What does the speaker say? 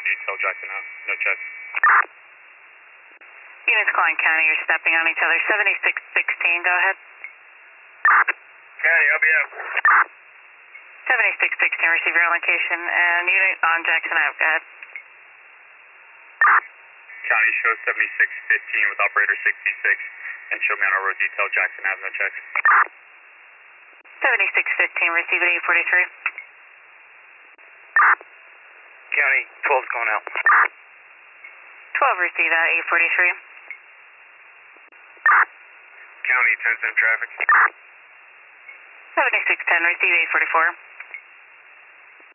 detail, Jackson Ave, no check. Units calling county, you're stepping on each other. 7616, go ahead. County, LBF. 7616, receive your location, and unit on Jackson Ave, go ahead. County, show 7615 with operator 66, and show me on our road detail, Jackson Ave, no checks. 7615, receive at 843. County, 12's going out. 12, receive at 843. County, 10-10 traffic. 7610, receive 844.